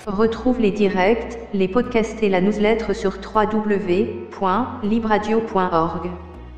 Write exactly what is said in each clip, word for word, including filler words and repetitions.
Retrouve les directs, les podcasts et la newsletter sur w w w point libradio point org.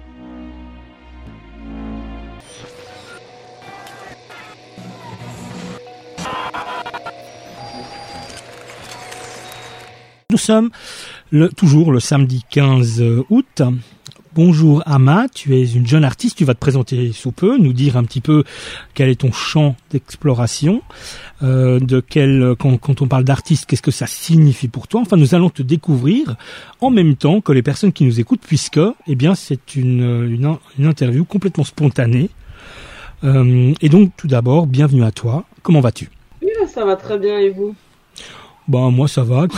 Nous sommes le, toujours le samedi quinze août. Bonjour Ama, tu es une jeune artiste, tu vas te présenter sous peu, nous dire un petit peu quel est ton champ d'exploration, euh, de quel, quand, quand on parle d'artiste, qu'est-ce que ça signifie pour toi. Enfin, nous allons te découvrir en même temps que les personnes qui nous écoutent, puisque, eh bien, c'est une, une, une interview complètement spontanée. Euh, et donc, tout d'abord, bienvenue à toi. Comment vas-tu ? Oui, ça va très bien, et vous ? Bah, moi, ça va.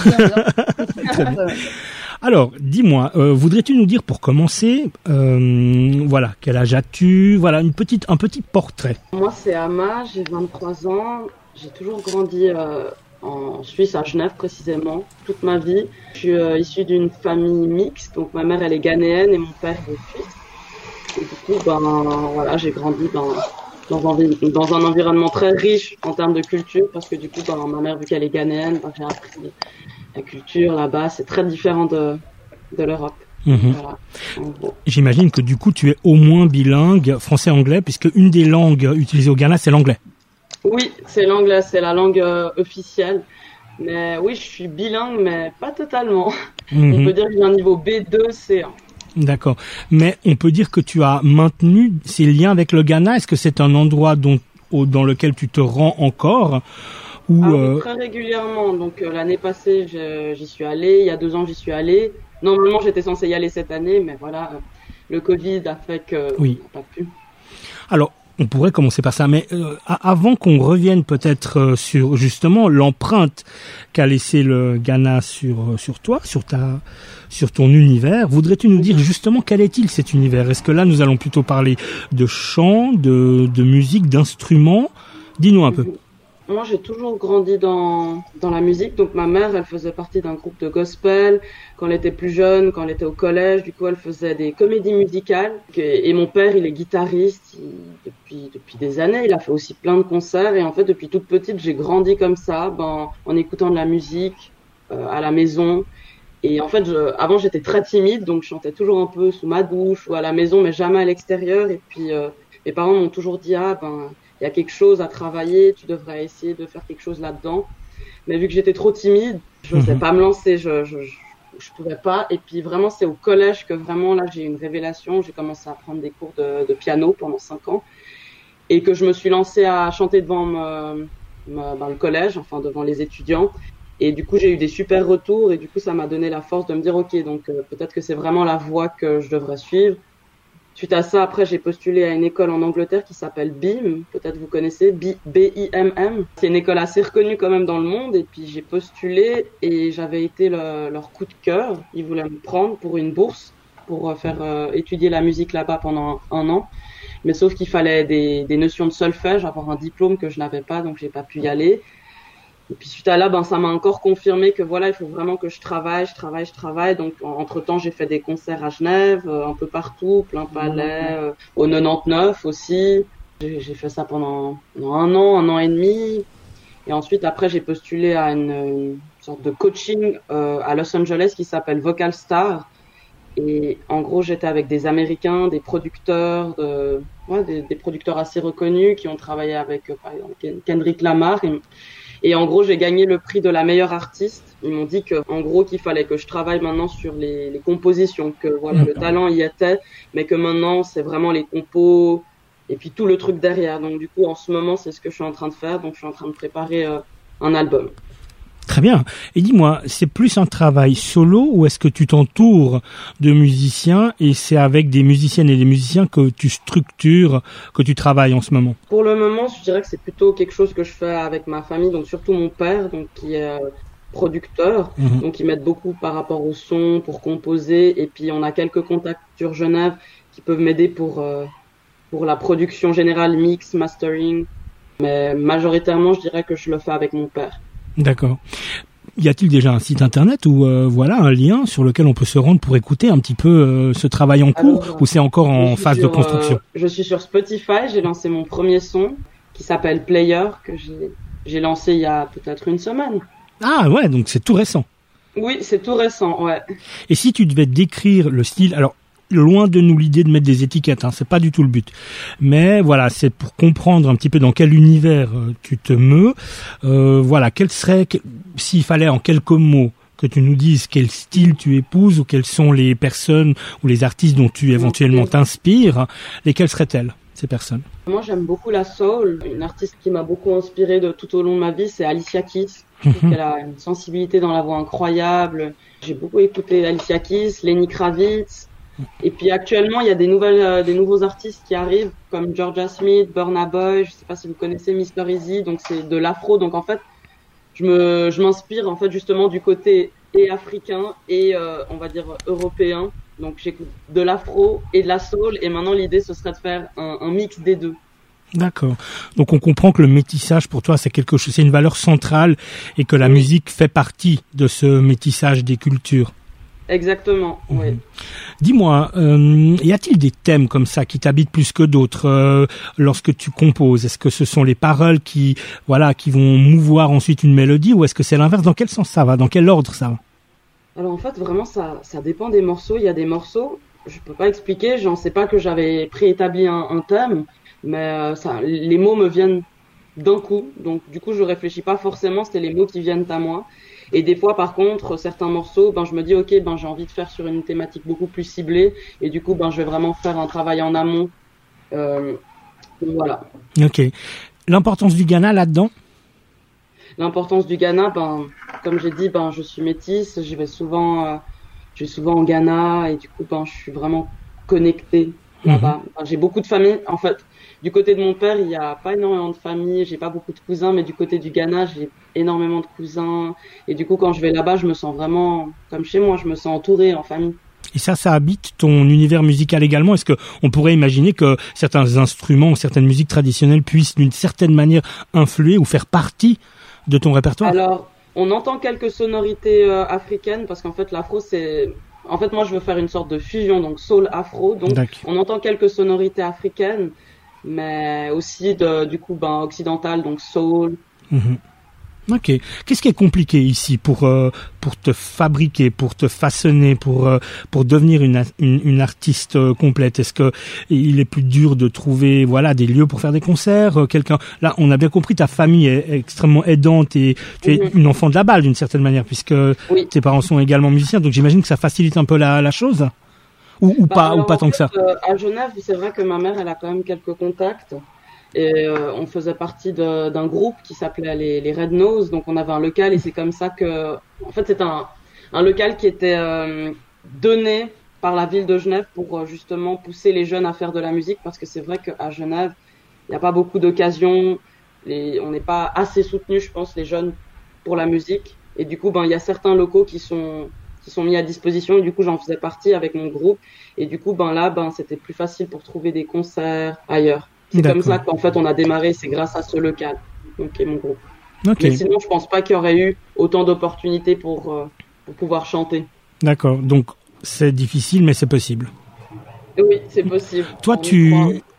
Très bien. Alors, dis-moi, euh, voudrais-tu nous dire pour commencer, euh, voilà, quel âge as-tu ? Voilà, une petite, un petit portrait. Moi, c'est Ama, j'ai vingt-trois ans. J'ai toujours grandi euh, en Suisse, à Genève précisément, toute ma vie. Je suis euh, issue d'une famille mixte, donc ma mère elle est ghanéenne et mon père est suisse. Et du coup, ben voilà, j'ai grandi dans dans un, dans un environnement très riche en termes de culture, parce que du coup, ben, ma mère vu qu'elle est ghanéenne, ben, j'ai appris la culture là-bas, c'est très différent de, de l'Europe. Mmh. Voilà. J'imagine que du coup tu es au moins bilingue français-anglais, puisque une des langues utilisées au Ghana c'est l'anglais. Oui, c'est l'anglais, c'est la langue euh, officielle. Mais oui, je suis bilingue, mais pas totalement. Mmh. On peut dire que j'ai un niveau B deux C un. D'accord. Mais on peut dire que tu as maintenu ces liens avec le Ghana. Est-ce que c'est un endroit dont, au, dans lequel tu te rends encore ? Ou, ah, oui, euh... très régulièrement. Donc euh, l'année passée, je, j'y suis allée. Il y a deux ans, j'y suis allée. Normalement, j'étais censée y aller cette année, mais voilà, euh, le Covid a fait que oui. on n'a pas pu. Alors, on pourrait commencer par ça, mais euh, avant qu'on revienne peut-être euh, sur justement l'empreinte qu'a laissé le Ghana sur sur toi, sur ta sur ton univers, voudrais-tu nous dire justement quel est-il cet univers ? Est-ce que là nous allons plutôt parler de chant, de de musique, d'instruments ? Dis-nous un peu. Moi, j'ai toujours grandi dans dans la musique. Donc, ma mère, elle faisait partie d'un groupe de gospel quand elle était plus jeune, quand elle était au collège. Du coup, elle faisait des comédies musicales. Et mon père, il est guitariste il, depuis depuis des années. Il a fait aussi plein de concerts. Et en fait, depuis toute petite, j'ai grandi comme ça, ben, en écoutant de la musique euh, à la maison. Et en fait, je, avant, j'étais très timide, donc je chantais toujours un peu sous ma douche ou à la maison, mais jamais à l'extérieur. Et puis, euh, mes parents m'ont toujours dit, ah ben, il y a quelque chose à travailler, tu devrais essayer de faire quelque chose là-dedans. Mais vu que j'étais trop timide, je n'osais mmh. pas me lancer, je, je, je, je pouvais pas. Et puis vraiment, c'est au collège que vraiment, là, j'ai eu une révélation. J'ai commencé à prendre des cours de, de piano pendant cinq ans. Et que je me suis lancée à chanter devant me, me, ben, le collège, enfin, devant les étudiants. Et du coup, j'ai eu des super retours. Et du coup, ça m'a donné la force de me dire, OK, donc euh, peut-être que c'est vraiment la voie que je devrais suivre. Suite à ça, après, j'ai postulé à une école en Angleterre qui s'appelle B I M. Peut-être vous connaissez, B I M M. C'est une école assez reconnue quand même dans le monde. Et puis, j'ai postulé et j'avais été le, leur coup de cœur. Ils voulaient me prendre pour une bourse pour faire euh, étudier la musique là-bas pendant un, un an. Mais sauf qu'il fallait des, des notions de solfège, avoir un diplôme que je n'avais pas, donc j'ai pas pu y aller. Et puis suite à là, ben ça m'a encore confirmé que voilà, il faut vraiment que je travaille, je travaille, je travaille. Donc entre temps, j'ai fait des concerts à Genève, euh, un peu partout, plein palais, euh, au quatre-vingt-dix-neuf aussi. J'ai, j'ai fait ça pendant, pendant un an, un an et demi. Et ensuite, après, j'ai postulé à une, une sorte de coaching euh, à Los Angeles qui s'appelle Vocal Star. Et en gros, j'étais avec des Américains, des producteurs, de, ouais, des, des producteurs assez reconnus qui ont travaillé avec, euh, par exemple, Kendrick Lamar. Et, Et en gros, j'ai gagné le prix de la meilleure artiste. Ils m'ont dit que, en gros, qu'il fallait que je travaille maintenant sur les, les compositions, que voilà, le talent y était, mais que maintenant, c'est vraiment les compos et puis tout le truc derrière. Donc, du coup, en ce moment, c'est ce que je suis en train de faire. Donc, je suis en train de préparer euh, un album. Très bien. Et dis-moi, c'est plus un travail solo ou est-ce que tu t'entoures de musiciens et c'est avec des musiciennes et des musiciens que tu structures, que tu travailles en ce moment ? Pour le moment, je dirais que c'est plutôt quelque chose que je fais avec ma famille, donc surtout mon père, donc qui est producteur, mmh. donc ils m'aident beaucoup par rapport au son, pour composer, et puis on a quelques contacts sur Genève qui peuvent m'aider pour euh, pour la production générale, mix, mastering, mais majoritairement, je dirais que je le fais avec mon père. D'accord. Y a-t-il déjà un site internet ou euh, voilà un lien sur lequel on peut se rendre pour écouter un petit peu euh, ce travail en cours Alors, ou c'est encore en phase sur, de construction ? euh, Je suis sur Spotify, j'ai lancé mon premier son qui s'appelle Player que j'ai j'ai lancé il y a peut-être une semaine. Ah ouais, donc c'est tout récent. Oui, c'est tout récent, ouais. Et si tu devais décrire le style, alors loin de nous l'idée de mettre des étiquettes, hein, c'est pas du tout le but. Mais voilà, c'est pour comprendre un petit peu dans quel univers euh, tu te meus. Euh, voilà, quel serait, que, s'il fallait en quelques mots que tu nous dises quel style tu épouses ou quelles sont les personnes ou les artistes dont tu éventuellement t'inspires, lesquelles seraient-elles, ces personnes? Moi, j'aime beaucoup la soul. Une artiste qui m'a beaucoup inspirée de tout au long de ma vie, c'est Alicia Keys. Je trouve qu'elle a une sensibilité dans la voix incroyable. J'ai beaucoup écouté Alicia Keys, Lenny Kravitz. Et puis actuellement, il y a des nouvelles, euh, des nouveaux artistes qui arrivent, comme Georgia Smith, Burna Boy. Je sais pas si vous connaissez mister Easy. Donc c'est de l'afro. Donc en fait, je me, je m'inspire en fait justement du côté et africain et euh, on va dire européen. Donc j'écoute de l'afro et de la soul. Et maintenant, l'idée ce serait de faire un, un mix des deux. D'accord. Donc on comprend que le métissage pour toi c'est quelque chose, c'est une valeur centrale et que la oui. musique fait partie de ce métissage des cultures. Exactement, mmh. oui. Dis-moi, euh, y a-t-il des thèmes comme ça qui t'habitent plus que d'autres euh, lorsque tu composes? Est-ce que ce sont les paroles qui, voilà, qui vont mouvoir ensuite une mélodie, ou est-ce que c'est l'inverse? Dans quel sens ça va? Dans quel ordre ça va? Alors en fait, vraiment, ça, ça dépend des morceaux. Il y a des morceaux, je peux pas expliquer, j'en sais pas que j'avais préétabli un, un thème, mais euh, ça, les mots me viennent d'un coup. Donc du coup, je réfléchis pas forcément, c'est les mots qui viennent à moi. Et des fois, par contre, certains morceaux, ben, je me dis, ok, ben, j'ai envie de faire sur une thématique beaucoup plus ciblée. Et du coup, ben, je vais vraiment faire un travail en amont. Euh, voilà. Ok. L'importance du Ghana là-dedans? L'importance du Ghana, ben, comme j'ai dit, ben, je suis métisse. Je vais souvent, euh, je vais souvent en Ghana. Et du coup, ben, je suis vraiment connectée là-bas. Mm-hmm. Ben, j'ai beaucoup de familles. En fait, du côté de mon père, il n'y a pas énormément de famille, j'ai pas beaucoup de cousins, mais du côté du Ghana, j'ai énormément de cousins. Et du coup, quand je vais là-bas, je me sens vraiment comme chez moi, je me sens entourée en famille. Et ça, ça habite ton univers musical également? Est-ce que on pourrait imaginer que certains instruments, certaines musiques traditionnelles puissent d'une certaine manière influer ou faire partie de ton répertoire? Alors, on entend quelques sonorités euh, africaines, parce qu'en fait, l'afro, c'est... En fait, moi, je veux faire une sorte de fusion, donc soul-afro. Donc, D'accord. On entend quelques sonorités africaines, mais aussi de, du coup ben occidental, donc soul. Mmh. Ok. Qu'est-ce qui est compliqué ici pour euh, pour te fabriquer, pour te façonner, pour euh, pour devenir une une, une artiste euh, complète? Est-ce que il est plus dur de trouver voilà des lieux pour faire des concerts, euh, quelqu'un? Là, on a bien compris, ta famille est, est extrêmement aidante et tu es mmh. une enfant de la balle d'une certaine manière, puisque oui. tes parents sont également musiciens, donc j'imagine que ça facilite un peu la la chose. Ou, ou bah, pas, alors, ou pas tant fait, que ça. Euh, à Genève, c'est vrai que ma mère, elle a quand même quelques contacts. Et euh, on faisait partie de, d'un groupe qui s'appelait les, les Red Nose. Donc on avait un local et c'est comme ça que... En fait, c'est un, un local qui était euh, donné par la ville de Genève pour euh, justement pousser les jeunes à faire de la musique. Parce que c'est vrai qu'à Genève, il n'y a pas beaucoup d'occasions. Les, on n'est pas assez soutenus, je pense, les jeunes pour la musique. Et du coup, ben, il y a certains locaux qui sont... qui sont mis à disposition et du coup j'en faisais partie avec mon groupe et du coup ben là ben c'était plus facile pour trouver des concerts ailleurs. C'est D'accord. comme ça qu'en fait on a démarré, c'est grâce à ce local, donc et mon groupe. Okay. Mais sinon je pense pas qu'il y aurait eu autant d'opportunités pour euh, pour pouvoir chanter. D'accord, donc c'est difficile mais c'est possible. Oui, c'est possible. Toi on tu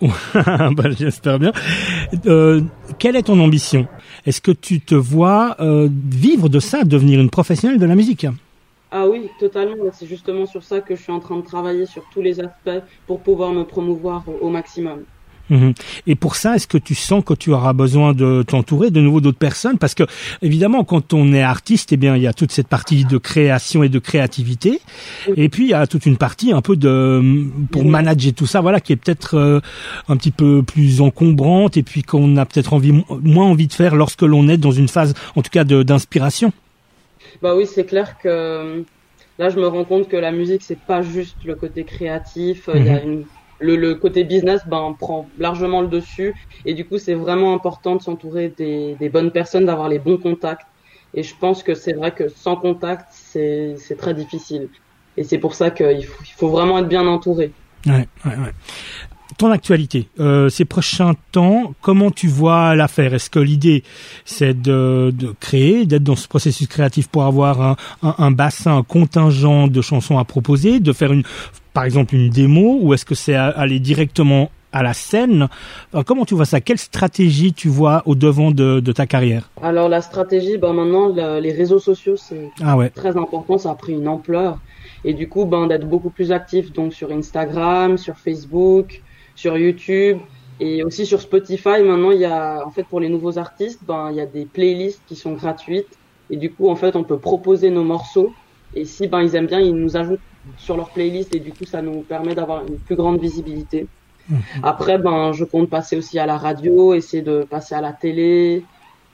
bah, j'espère bien. Euh, quelle est ton ambition? Est-ce que tu te vois euh, vivre de ça, devenir une professionnelle de la musique? Ah oui, totalement. C'est justement sur ça que je suis en train de travailler sur tous les aspects pour pouvoir me promouvoir au, au maximum. Mmh. Et pour ça, est-ce que tu sens que tu auras besoin de t'entourer de nouveau d'autres personnes? Parce que, évidemment, quand on est artiste, eh bien, il y a toute cette partie de création et de créativité. Oui. Et puis, il y a toute une partie un peu de, pour oui. manager tout ça, voilà, qui est peut-être euh, un petit peu plus encombrante et puis qu'on a peut-être envie, moins envie de faire lorsque l'on est dans une phase, en tout cas, de, d'inspiration. Bah oui, c'est clair que là, je me rends compte que la musique, c'est pas juste le côté créatif. Il mmh. y a une Le, le côté business ben, prend largement le dessus et du coup c'est vraiment important de s'entourer des, des bonnes personnes, d'avoir les bons contacts et je pense que c'est vrai que sans contact c'est, c'est très difficile et c'est pour ça qu'il faut, il faut vraiment être bien entouré. Ouais, ouais, ouais. Ton actualité, euh, ces prochains temps, comment tu vois l'affaire? Est-ce que l'idée c'est de, de créer, d'être dans ce processus créatif pour avoir un, un, un bassin, un contingent de chansons à proposer, de faire une par exemple une démo, ou est-ce que c'est aller directement à la scène. Alors, comment tu vois ça? Quelle stratégie tu vois au devant de, de ta carrière? Alors la stratégie, ben maintenant le, les réseaux sociaux c'est ah ouais. très important, ça a pris une ampleur et du coup ben d'être beaucoup plus actif donc sur Instagram, sur Facebook, sur YouTube et aussi sur Spotify. Maintenant il y a en fait pour les nouveaux artistes, ben il y a des playlists qui sont gratuites et du coup en fait on peut proposer nos morceaux et si ben ils aiment bien ils nous ajoutent sur leur playlist et du coup ça nous permet d'avoir une plus grande visibilité. Mmh. Après ben je compte passer aussi à la radio, essayer de passer à la télé.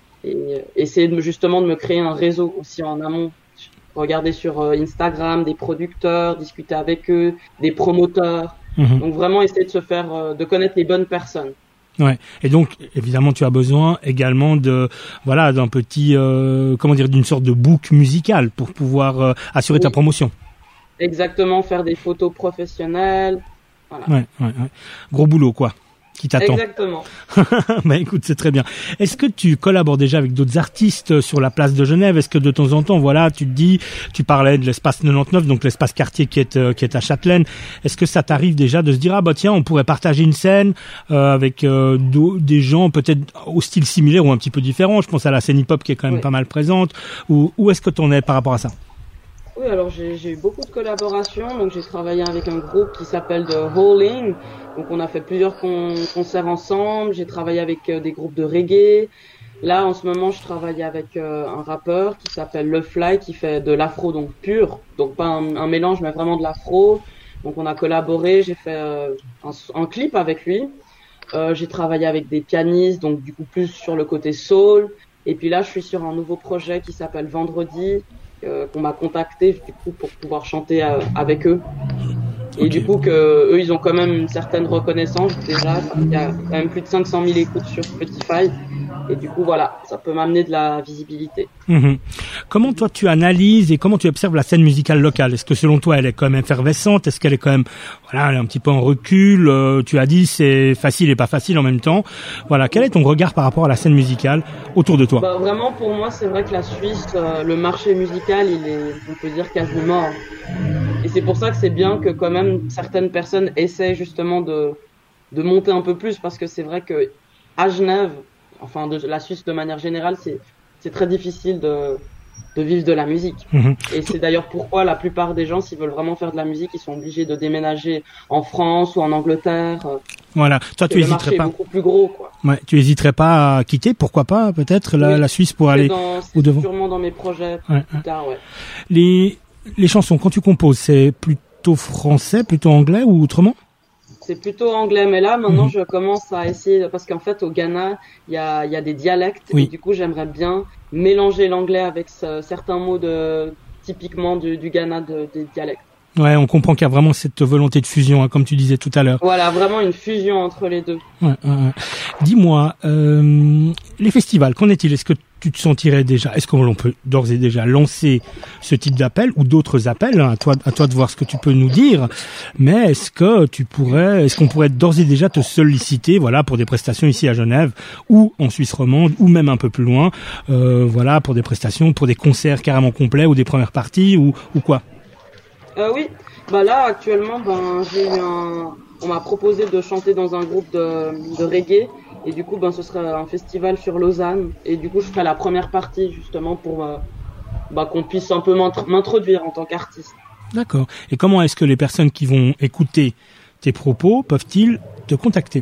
Et essayer de, justement de me créer un réseau aussi en amont. Regarder sur Instagram des producteurs, discuter avec eux, des promoteurs. Mmh. Donc vraiment essayer de se faire, de connaître les bonnes personnes. Ouais. Et donc évidemment tu as besoin également de voilà d'un petit euh, comment dire d'une sorte de book musical pour pouvoir euh, assurer oui. ta promotion. Exactement, faire des photos professionnelles. Voilà. Ouais, ouais, ouais. Gros boulot quoi. Qui t'attend. Exactement. Bah écoute, c'est très bien. Est-ce que tu collabores déjà avec d'autres artistes sur la place de Genève? Est-ce que de temps en temps, voilà, tu te dis, tu parlais de l'espace quatre-vingt-dix-neuf, donc l'espace quartier qui est euh, qui est à Châtelaine. Est-ce que ça t'arrive déjà de se dire ah bah tiens, on pourrait partager une scène euh, avec euh, des gens peut-être au style similaire ou un petit peu différent? Je pense à la scène hip-hop qui est quand même oui. pas mal présente. Ou où est-ce que t'en es par rapport à ça? Oui, alors j'ai, j'ai eu beaucoup de collaborations. Donc j'ai travaillé avec un groupe qui s'appelle The Holding. Donc on a fait plusieurs con- concerts ensemble. J'ai travaillé avec euh, des groupes de reggae. Là en ce moment je travaille avec euh, un rappeur qui s'appelle Le Fly qui fait de l'afro donc pur. Donc pas un, un mélange mais vraiment de l'afro. Donc on a collaboré. J'ai fait euh, un, un clip avec lui. Euh, j'ai travaillé avec des pianistes donc du coup plus sur le côté soul. Et puis là je suis sur un nouveau projet qui s'appelle Vendredi. Euh, qu'on m'a contacté du coup pour pouvoir chanter euh, avec eux et okay. du coup que eux ils ont quand même une certaine reconnaissance déjà, il y a quand même plus de cinq cent mille écoutes sur Spotify et du coup voilà ça peut m'amener de la visibilité. Mmh. Comment toi tu analyses et comment tu observes la scène musicale locale? Est-ce que selon toi elle est quand même effervescente? Est-ce qu'elle est quand même voilà elle est un petit peu en recul? euh, Tu as dit c'est facile et pas facile en même temps. Voilà, quel est ton regard par rapport à la scène musicale autour de toi? Bah, vraiment pour moi c'est vrai que la Suisse, euh, le marché musical il est on peut dire quasi mort. Et c'est pour ça que c'est bien que quand même certaines personnes essaient justement de de monter un peu plus parce que c'est vrai que à Genève, enfin de la Suisse de manière générale, c'est c'est très difficile de de vivre de la musique. Mmh. Et c'est d'ailleurs pourquoi la plupart des gens s'ils veulent vraiment faire de la musique, ils sont obligés de déménager en France ou en Angleterre. Voilà, toi tu hésiterais pas. Le marché est beaucoup plus gros quoi. Ouais, tu hésiterais pas à quitter, pourquoi pas peut-être la, oui. la Suisse pour c'est aller dans, au devant. C'est sûrement dans mes projets ouais, plus tard, ouais. Les les chansons quand tu composes, c'est plutôt français, plutôt anglais ou autrement? C'est plutôt anglais, mais là maintenant mmh. je commence à essayer parce qu'en fait au Ghana il y a il y a des dialectes oui. et du coup j'aimerais bien mélanger l'anglais avec ce, certains mots de typiquement du, du Ghana de, des dialectes. Ouais, on comprend qu'il y a vraiment cette volonté de fusion, hein, comme tu disais tout à l'heure. Voilà, vraiment une fusion entre les deux. Ouais, ouais, ouais. Dis-moi, euh, les festivals, qu'en est-il? Est-ce que tu te sentirais déjà, est-ce qu'on peut d'ores et déjà lancer ce type d'appel ou d'autres appels, hein, à toi, à toi de voir ce que tu peux nous dire. Mais est-ce que tu pourrais, est-ce qu'on pourrait d'ores et déjà te solliciter, voilà, pour des prestations ici à Genève ou en Suisse romande ou même un peu plus loin, euh, voilà, pour des prestations, pour des concerts carrément complets ou des premières parties ou, ou quoi? Euh, oui, bah là actuellement, ben j'ai eu un, on m'a proposé de chanter dans un groupe de, de reggae et du coup ben ce serait un festival sur Lausanne et du coup je ferai la première partie justement pour euh, bah qu'on puisse un peu m'introduire en tant qu'artiste. D'accord. Et comment est-ce que les personnes qui vont écouter tes propos peuvent-ils te contacter?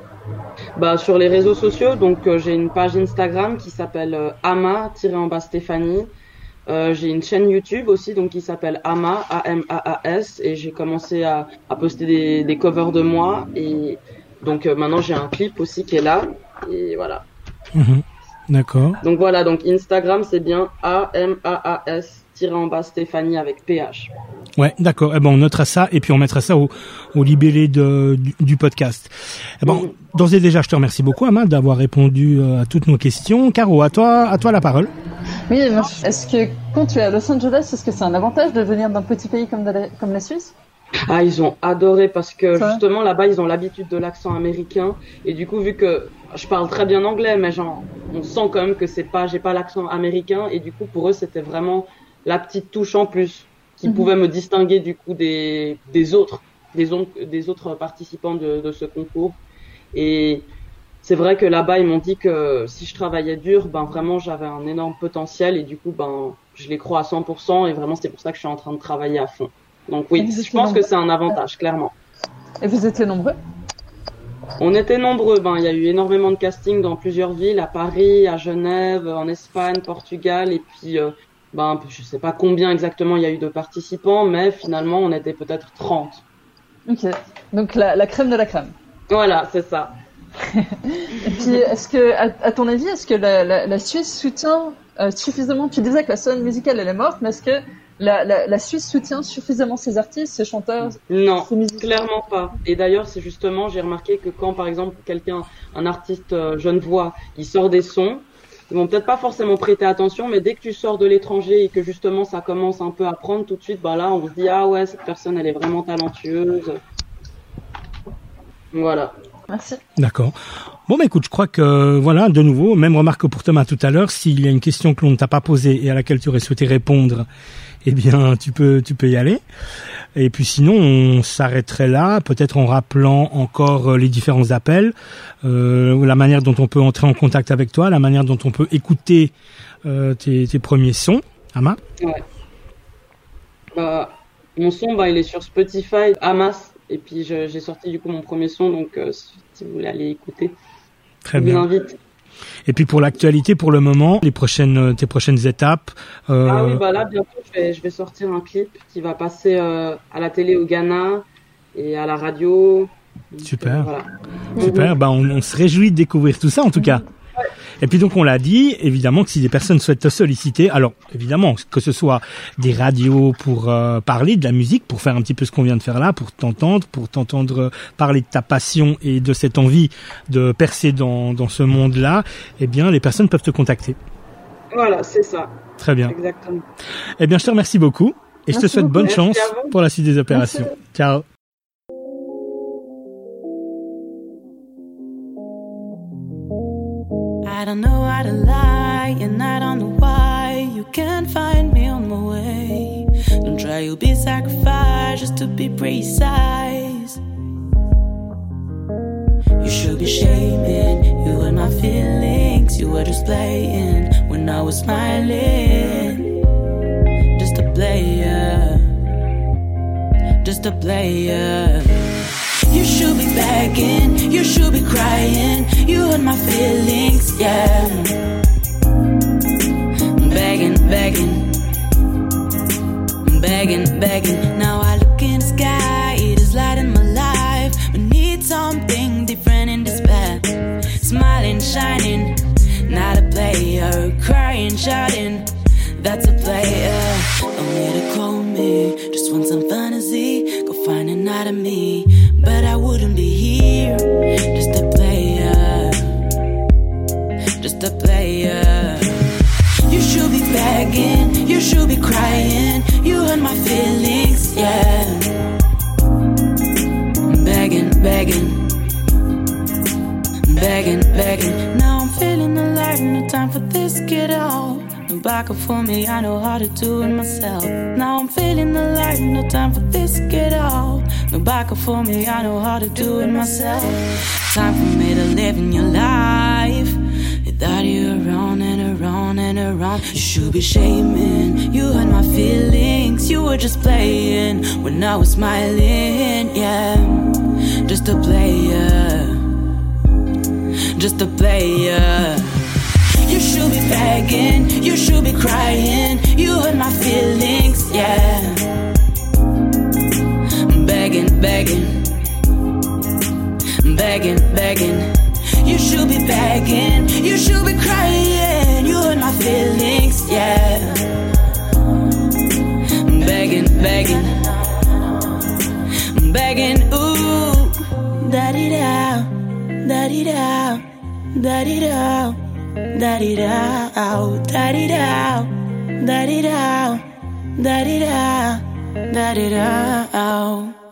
Bah sur les réseaux sociaux, donc euh, j'ai une page Instagram qui s'appelle euh, ama-stéphanie. Euh, j'ai une chaîne YouTube aussi donc qui s'appelle Ama, A M A A S et j'ai commencé à, à poster des, des covers de moi et donc euh, maintenant j'ai un clip aussi qui est là et voilà. Mmh, d'accord. Donc voilà, donc Instagram c'est bien A M A A S tiré en bas Stéphanie avec P H. Ouais, d'accord. Eh ben on notera ça et puis on mettra ça au, au libellé de, du, du podcast. Eh ben, mmh. D'ores et déjà je te remercie beaucoup Ama d'avoir répondu à toutes nos questions. Caro, à toi, à toi la parole. Oui, est-ce que quand tu es à Los Angeles, est-ce que c'est un avantage de venir d'un petit pays comme, la, comme la Suisse? Ah, ils ont adoré parce que ça justement là-bas, ils ont l'habitude de l'accent américain et du coup, vu que je parle très bien anglais, mais genre, on sent quand même que c'est pas, j'ai pas l'accent américain et du coup, pour eux, c'était vraiment la petite touche en plus qui mm-hmm. pouvait me distinguer du coup des, des autres des, on- des autres participants de, de ce concours. Et c'est vrai que là-bas, ils m'ont dit que si je travaillais dur, ben vraiment, j'avais un énorme potentiel et du coup, ben, je les crois à cent pour cent et vraiment, c'est pour ça que je suis en train de travailler à fond. Donc oui, je pense que c'est un avantage, clairement. Et vous étiez nombreux? On était nombreux, ben, il y a eu énormément de castings dans plusieurs villes, à Paris, à Genève, en Espagne, Portugal et puis, euh, ben, je sais pas combien exactement il y a eu de participants, mais finalement, on était peut-être trente. Ok, donc la, la crème de la crème. Voilà, c'est ça. Et puis, est-ce que, à, à ton avis, est-ce que la, la, la Suisse soutient euh, suffisamment? Tu disais que la scène musicale elle est morte, mais est-ce que la, la, la Suisse soutient suffisamment ses artistes, ses chanteurs? Non, ses musiciens? clairement pas. Et d'ailleurs, c'est justement, j'ai remarqué que quand, par exemple, quelqu'un, un artiste euh, genevois, il sort des sons, ils vont peut-être pas forcément prêter attention, mais dès que tu sors de l'étranger et que justement ça commence un peu à prendre tout de suite, bah là, on se dit ah ouais, cette personne, elle est vraiment talentueuse. Voilà. Merci. D'accord. Bon, bah écoute, je crois que, voilà, de nouveau, même remarque que pour Thomas tout à l'heure, s'il y a une question que l'on ne t'a pas posée et à laquelle tu aurais souhaité répondre, eh bien, tu peux, tu peux y aller. Et puis sinon, on s'arrêterait là, peut-être en rappelant encore les différents appels, euh, la manière dont on peut entrer en contact avec toi, la manière dont on peut écouter euh, tes, tes premiers sons. Ama? Ouais. Bah, mon son, bah, il est sur Spotify, Amas. Et puis je, j'ai sorti du coup mon premier son, donc euh, si vous voulez aller écouter, Très je bien. vous invite. Et puis pour l'actualité, pour le moment, les prochaines, tes prochaines étapes. Euh... Ah oui, bah là bientôt je vais, je vais sortir un clip qui va passer euh, à la télé au Ghana et à la radio. Super. Donc, voilà. Super. Bah on, on se réjouit de découvrir tout ça en tout cas. Et puis donc on l'a dit, évidemment que si des personnes souhaitent te solliciter, alors évidemment que ce soit des radios pour euh, parler de la musique, pour faire un petit peu ce qu'on vient de faire là, pour t'entendre, pour t'entendre parler de ta passion et de cette envie de percer dans, dans ce monde-là, eh bien les personnes peuvent te contacter. Voilà, c'est ça. Très bien. Exactement. Eh bien je te remercie beaucoup et je te Merci souhaite beaucoup. bonne Merci chance à vous. pour la suite des opérations. Merci. Ciao. I don't know how to lie, and I don't know why you can't find me on my way. Don't try to be sacrificed just to be precise. You should be shaming, you hurt my feelings. You were just playing when I was smiling. Just a player, just a player. You should be begging, you should be crying. You hurt my feelings, yeah. Begging, begging, begging, begging. Now I look in the sky, it is light in my life. We need something different in this bed. Smiling, shining, not a player. Crying, shouting, that's a player. Don't need to call me, just want some fantasy. Go find another me. But I wouldn't be here, just a player, just a player. You should be begging, you should be crying. You hurt my feelings, yeah. Begging, begging, begging, begging. Now I'm feeling alive, no time for this, get out. No backup for me, I know how to do it myself. Now I'm feeling alive, no time for this, get out. No backup for me, I know how to do it myself. Time for me to live in your life without you around and around and around. You should be shaming, you hurt my feelings. You were just playing when I was smiling, yeah. Just a player, just a player. You should be begging, you should be crying. You hurt my feelings, yeah. Begging, begging, begging, begging. You should be begging, you should be crying. You hurt my feelings, yeah. Begging, begging, begging, ooh. Da-di-da, da-di-da, da-di-da. Da-di-da, da-di-da, da-di-da, da-di-da, da-di-da.